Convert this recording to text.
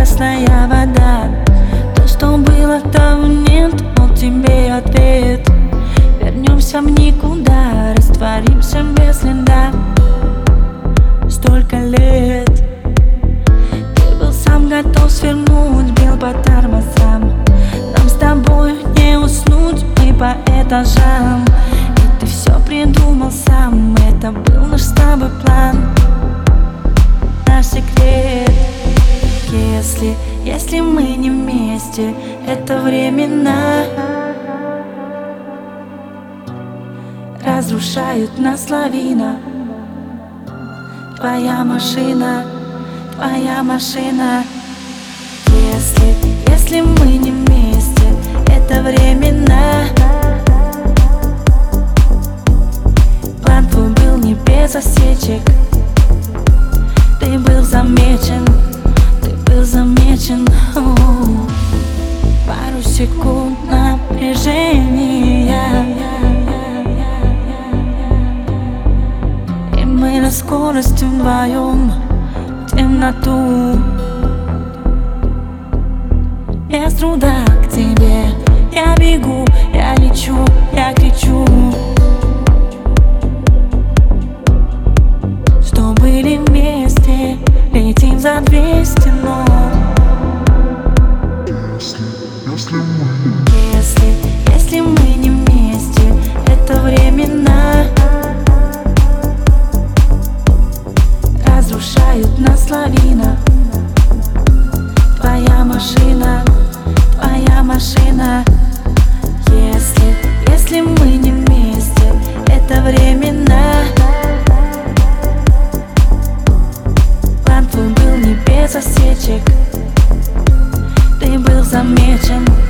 красная вода. То, что было, того нет, вот тебе ответ. Вернемся в никуда, растворимся без следа. Столько лет ты был сам готов свернуть, бил по тормозам. Нам с тобой не уснуть, мы по этажам. И ты все придумал сам, это был наш с тобой план. Наш секрет. Если мы не вместе, это временно. Разрушают нас лавина. Твоя машина, твоя машина. Если мы не вместе, это временно. План твой был не без осечек. Ты был замечен, ты был замечен. Пару секунд напряжения, и мы на скорости вдвоем в темноту. Без труда к тебе я бегу, я лечу, я кричу. Что были вместе, летим за 200 ног. Если мы не вместе, это временно. Разрушают нас лавина. Твоя машина, твоя машина. Если мы не вместе, это временно. План твой был не без осечек. Ты был замечен.